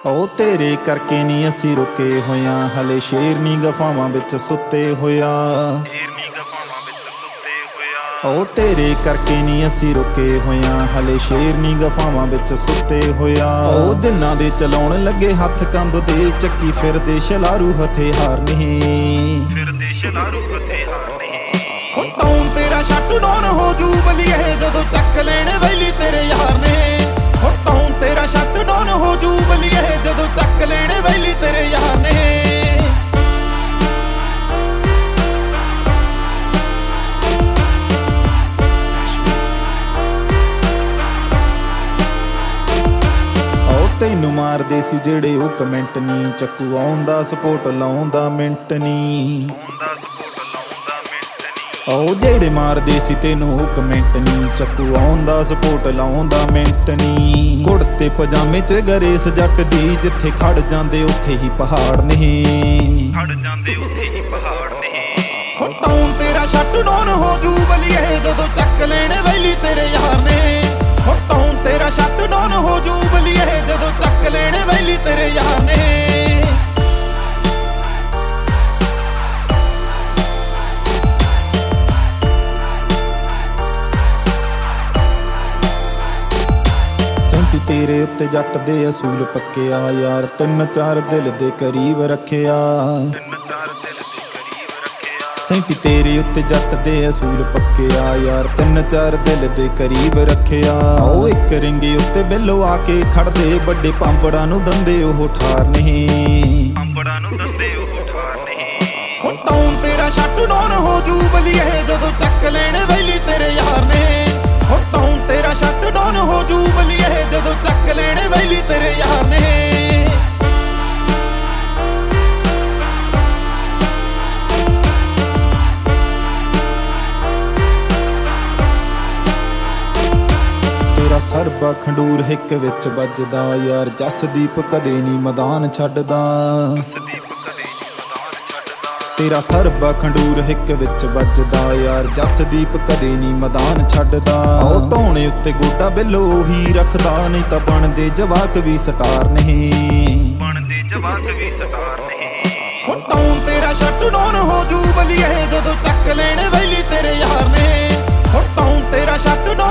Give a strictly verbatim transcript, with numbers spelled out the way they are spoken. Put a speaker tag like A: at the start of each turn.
A: ਉਹ ਤੇਰੇ ਕਰਕੇ ਨਹੀਂ ਅਸੀਂ ਰੁਕੇ ਹੋਇਆਂ, ਹਲੇ ਸ਼ੇਰਨੀ ਗਫਾਵਾਂ ਵਿੱਚ ਸੁੱਤੇ ਹੋਇਆ। ਉਹ ਤੇਰੇ ਕਰਕੇ ਨਹੀਂ ਅਸੀਂ ਰੁਕੇ ਹੋਇਆਂ, ਹਲੇ ਸ਼ੇਰਨੀ ਗਫਾਵਾਂ ਵਿੱਚ ਸੁੱਤੇ ਹੋਇਆ। ਉਹ ਦਿਨਾਂ ਦੇ ਚਲਾਉਣ ਲੱਗੇ ਹੱਥ ਕੰਬਦੇ, ਚੱਕੀ ਫਿਰਦੇ ਸ਼ਲਾਰੂ ਹਥਿਆਰ ਨਹੀਂ, ਫਿਰਦੇ ਸ਼ਲਾਰੂ ਹਥਿਆਰ ਨਹੀਂ।
B: ਹੋ ਟਾਊਨ ਤੇਰਾ ਸ਼ੱਟ ਡਾਊਨ ਹੋ ਜੂ ਬਲੀਏ, ਜਦੋਂ ਚੱਕ ਲੈਣੇ ਵੈਲੀ ਤੇਰੇ ਯਾਰ ਨੇ। ਹੋ ਟਾਊਨ ਤੇਰਾ ਸ਼ੱਟ ਡਾਊਨ ਹੋ ਜੂ ਬਲੀਏ, ਜਦੋਂ ਚੱਕ ਲੈਣੇ ਵੈਲੀ ਤੇਰੇ ਯਾਰ ਨੇ।
A: ਤੈਨੂੰ ਮਾਰਦੇ ਸੀ ਜਿਹੜੇ ਉਹ ਕਮੈਂਟ ਨੀ, ਚੱਕੂ ਆਉਂਦਾ ਸਪੋਰਟ ਲਾਉਂਦਾ ਮਿੰਟ ਨੀ। ਉਹ ਜਿਹੜੇ ਮਾਰਦੇ ਸੀ ਤੈਨੂੰ ਉਹ ਕਮੈਂਟ ਨੀ, ਚੱਕੂ ਆਉਂਦਾ ਸਪੋਰਟ ਲਾਉਂਦਾ ਮਿੰਟ ਨੀ। ਕੁੜਤੇ ਪਜਾਮੇ ਚ ਗਰੇਸ ਜੱਟ ਦੀ, ਜਿੱਥੇ ਖੜ ਜਾਂਦੇ ਉੱਥੇ ਹੀ ਪਹਾੜ ਨਹੀਂ, ਖੜ ਜਾਂਦੇ ਉੱਥੇ ਹੀ ਪਹਾੜ ਨਹੀਂ।
B: ਹੋ ਟਾਊਨ ਤੇਰਾ ਸ਼ੱਟ ਡਾਊਨ ਹੋ ਜੂ ਬਲੀਏ, ਜਦੋਂ ਚੱਕ ਲੈਣੇ ਵੈਲੀ ਤੇਰੇ ਯਾਰ ਨੇ। ਹੋ ਟਾਊਨ ਤੇਰਾ ਸ਼ੱਟ ਡਾਊਨ ਹੋ ਜੂ ਬਲੀਏ, ਜਦੋਂ ਚੱਕ ਲੈਣੇ ਵੈਲੀ ਤੇਰੇ ਯਾਰ ਨੇ।
A: ਸੈਂਤੀ ਤੇਰੇ ਉੱਤੇ ਜੱਟ ਦੇ ਅਸੂਲ ਪੱਕਿਆ ਯਾਰ, ਤਿੰਨ ਚਾਰ ਦਿਲ ਦੇ ਕਰੀਬ ਰੱਖਿਆ। ਸੈਂਤੀ ਤੇਰੇ ਉੱਤੇ ਜੱਟ ਦੇ ਅਸੂਲ ਪੱਕਿਆ ਯਾਰ, ਤਿੰਨ ਚਾਰ ਦਿਲ ਦੇ ਕਰੀਬ ਰੱਖਿਆ। ਉਹ ਇੱਕ ਰਿੰਗੇ ਉੱਤੇ ਬਿੱਲੋ ਆ ਕੇ ਖੜਦੇ, ਵੱਡੇ ਪਾਂਪੜਾਂ ਨੂੰ ਦੰਦੇ ਉਹ ਠਾਰ ਨਹੀਂ, ਪਾਂਪੜਾਂ ਨੂੰ ਦੰਦੇ ਉਹ ਠਾਰ ਨਹੀਂ।
B: ਹੋ ਟਾਊਨ ਤੇਰਾ ਸ਼ੱਟ ਡਾਊਨ ਹੋ ਜੂ ਬਲੀਏ, ਜਦੋਂ ਚੱਕ ਲੈਣੇ ਵੈਲੀ ਤੇਰੇ ਯਾਰ ਨੇ। ਹੋ ਟਾਊਨ ਤੇਰਾ ਸ਼ੱਟ ਡਾਊਨ ਹੋ ਜੂ ਬਲੀਏ, ਜਦੋਂ ਚੱਕ ਲੈਣੇ ਵੈਲੀ ਤੇਰੇ ਯਾਰ ਨੇ।
A: ਸਰਬਾ ਖੰਡੂਰ ਹਿੱਕ ਵਿੱਚ ਵੱਜਦਾ ਯਾਰ, ਜਸਦੀਪ ਕਦੇ ਨਹੀਂ ਮੈਦਾਨ ਛੱਡਦਾ। ਤੇਰਾ ਸਰਬਾ ਖੰਡੂਰ ਹਿੱਕ ਵਿੱਚ ਵੱਜਦਾ ਯਾਰ, ਜਸਦੀਪ ਕਦੇ ਨਹੀਂ ਮੈਦਾਨ ਛੱਡਦਾ। ਉਹ ਧੌਣੇ ਉੱਤੇ ਗੋਡਾ ਬਿੱਲੋ ਹੀ ਰੱਖਦਾ, ਨਹੀਂ ਤਾਂ ਬਣਦੇ ਜਵਾਕ ਵੀ ਸਟਾਰ ਨਹੀਂ, ਬਣਦੇ ਜਵਾਕ ਵੀ ਸਟਾਰ ਨਹੀਂ।
B: ਹੋ ਟਾਊਨ ਤੇਰਾ ਸ਼ੱਟ ਡਾਊਨ ਹੋ ਜੂ ਬਲੀਏ, ਜਦੋਂ ਚੱਕ ਲੈਣੇ ਵੈਲੀ ਤੇਰੇ ਯਾਰ ਨੇ। ਹੋ ਟਾਊਨ ਤੇਰਾ ਸ਼ੱਟ